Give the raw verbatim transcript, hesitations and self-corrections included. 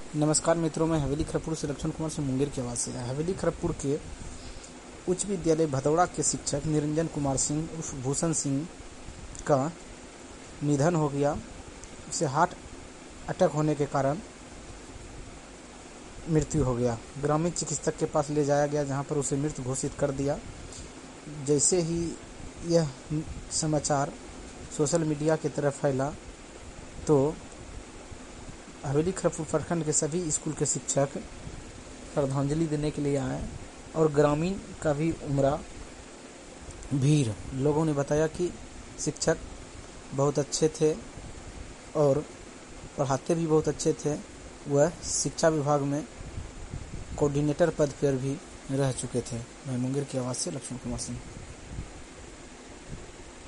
नमस्कार मित्रों, मैं हवेली खरगपुर से लक्ष्मण कुमार से मुंगेर की आवाज़ से। हवेली खरगपुर के उच्च विद्यालय भदौड़ा के शिक्षक निरंजन कुमार सिंह उर्फ भूषण सिंह का निधन हो गया। उसे हार्ट अटैक होने के कारण मृत्यु हो गया। ग्रामीण चिकित्सक के पास ले जाया गया, जहां पर उसे मृत घोषित कर दिया। जैसे ही यह समाचार सोशल मीडिया की तरफ फैला तो हवेली खरगपुर प्रखंड के सभी स्कूल के शिक्षक श्रद्धांजलि देने के लिए आए और ग्रामीण का भी उमड़ा भीड़। लोगों ने बताया कि शिक्षक बहुत अच्छे थे और पढ़ाते भी बहुत अच्छे थे। वह शिक्षा विभाग में कोऑर्डिनेटर पद पर भी रह चुके थे। मैं मुंगेर की आवाज़ से लक्ष्मण कुमार सिंह।